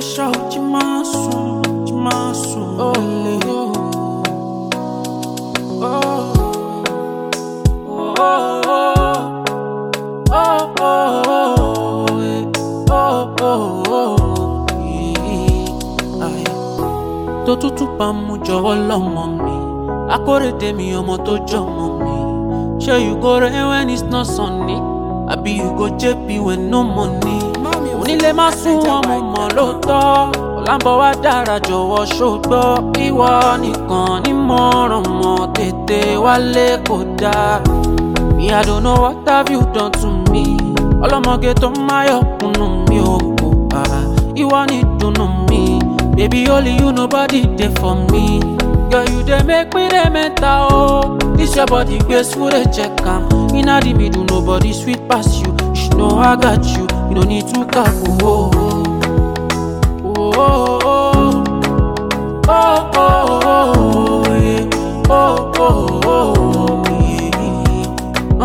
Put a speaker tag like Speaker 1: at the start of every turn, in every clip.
Speaker 1: pressure, Jimasu, oh, oh, oh, tó tútù bá mú jọ̀wọ́ lọ́mọ mi, akóredé mi ọmọ tó jọmọ mi. Ṣé you go rain when it's not sunny? Àbí you go JP when no money? Onílé má sún ọmọ mọ̀ lóòótọ́, ọ̀làǹbọ̀ wá dára jọ̀wọ́ ṣògbọ́. Ìwọ nìkan ní mọ̀ràn mọ́ tètè wálé kò dáa. Me, I don't know what have you done to me. Ọlọ́mọge tó máyọ̀ kùnú mi ò kò bá. Ìwọ ní dùnnú mi. Baby, only you, nobody there for me. Girl, you dey make me dey mental, oh. This your body, grace, would they check am? Inna the middle, nobody sweet pass you. You know I got you, you don't need to careful, oh. Oh, oh, oh, oh, oh, oh, yeah. Oh, oh, oh, yeah.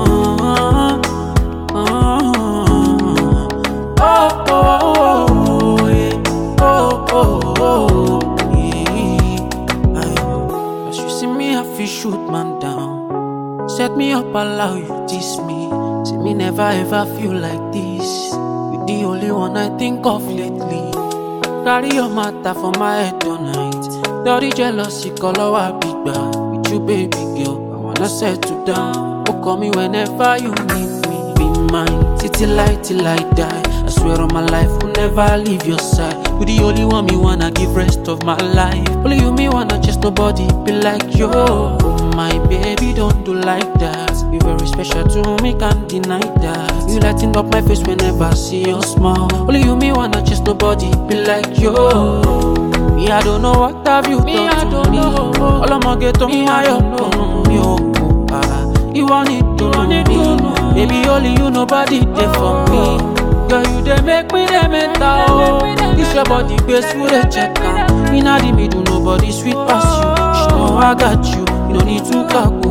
Speaker 1: As you see me, I feel shoot man down. Set me up, allow you diss me. See me never ever feel like this. You're the only one I think of lately. Carry your matter for my head tonight. Dirty jealousy, color I big bad. With you, baby girl, I wanna settle down. Oh, call me whenever you need me. Be mine, till I die. I swear on my life, will never leave your side. You the only one me wanna give rest of my life. Only you me wanna just nobody be like you. My baby, don't do like that. You very special to me, can't deny that. You lighting up my face whenever I see your smile. Only you me wanna just nobody be like you. Me, I don't know what have you done to me. Ọlọ́mọge tó máyọ̀ kùnú mi ò kò bá. Ìwọ ní dùnnú mi. Baby, only you, nobody there for me. Girl, you dey make me dey mental, oh. This your body, grace, would they check am? Inna the middle, nobody sweet pass you. You know I got you, you don't need to kaku.